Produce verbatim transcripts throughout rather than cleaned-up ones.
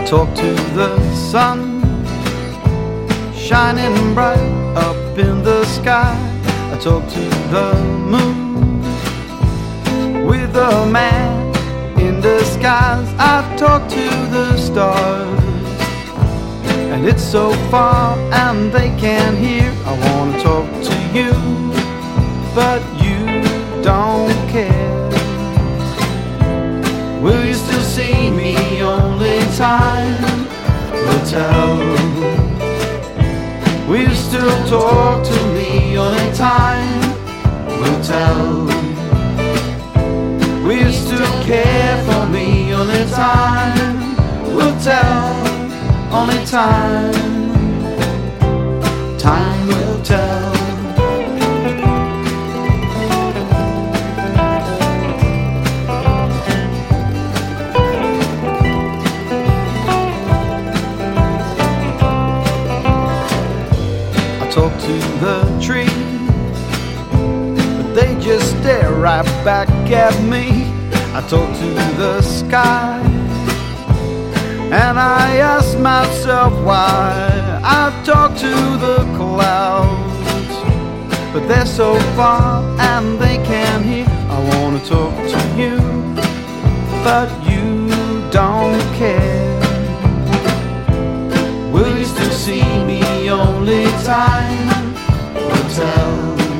talk to the sun, shining bright up in the sky. I talk to the moon, with a man in disguise. I talk to the stars, and it's so far and they can't hear. I wanna talk to you, but you don't care. Will you still see me? Only time will tell. Will you still talk to me? Only time will tell. Will you still care for me? Only time will tell. Only time, time will tell. Talk to the trees, but they just stare right back at me. I talk to the sky, and I ask myself why. I talk to the clouds, but they're so far and they can't hear. I wanna talk to you, but you don't care. Will you still see me? Only time will tell.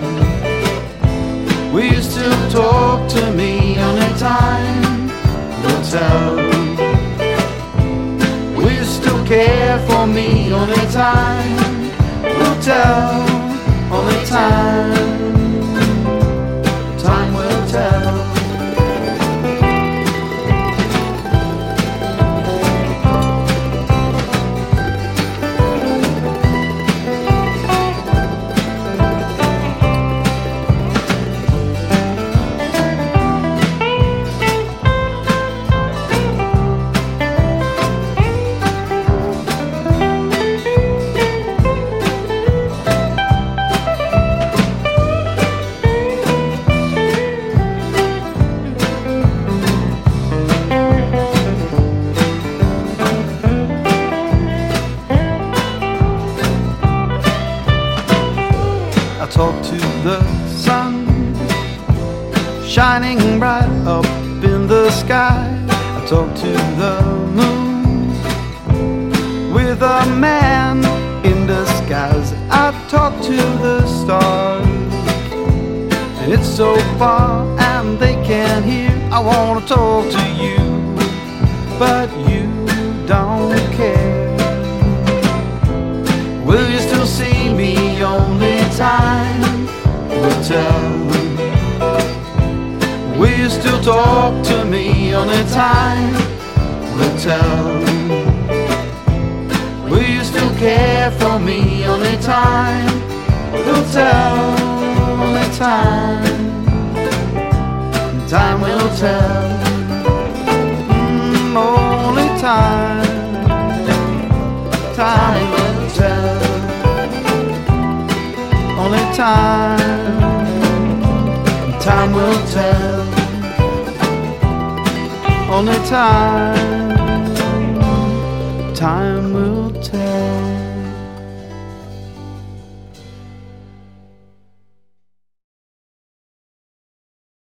Will you still talk to me? Only time will tell. Will you still care for me? Only time will tell. Only time, time will tell. Talk to the sun, shining bright up in the sky. I talk to the moon, with a man in disguise. I talk to the stars, and it's so far and they can't hear. I wanna talk to you, but you don't care. Will you still see me? Only time will tell. Will you still talk to me? Only time will tell. Will you still care for me? Only time will tell. Only time, time will tell. Mm, only time, time will tell. Only time, time will tell. Only time, time will tell.